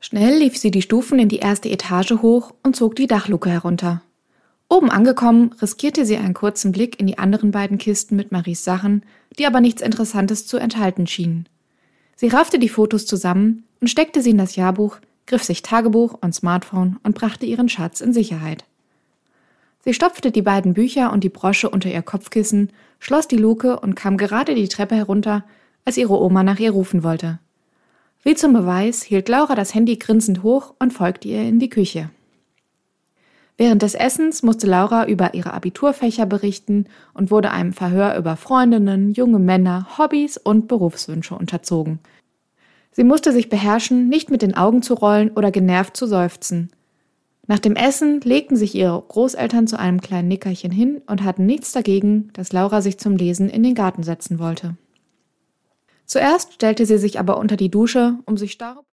Schnell lief sie die Stufen in die erste Etage hoch und zog die Dachluke herunter. Oben angekommen, riskierte sie einen kurzen Blick in die anderen beiden Kisten mit Maries Sachen, die aber nichts Interessantes zu enthalten schienen. Sie raffte die Fotos zusammen und steckte sie in das Jahrbuch, griff sich Tagebuch und Smartphone und brachte ihren Schatz in Sicherheit. Sie stopfte die beiden Bücher und die Brosche unter ihr Kopfkissen, schloss die Luke und kam gerade die Treppe herunter, als ihre Oma nach ihr rufen wollte. Wie zum Beweis hielt Laura das Handy grinsend hoch und folgte ihr in die Küche. Während des Essens musste Laura über ihre Abiturfächer berichten und wurde einem Verhör über Freundinnen, junge Männer, Hobbys und Berufswünsche unterzogen. Sie musste sich beherrschen, nicht mit den Augen zu rollen oder genervt zu seufzen. Nach dem Essen legten sich ihre Großeltern zu einem kleinen Nickerchen hin und hatten nichts dagegen, dass Laura sich zum Lesen in den Garten setzen wollte. Zuerst stellte sie sich aber unter die Dusche, um sich Staub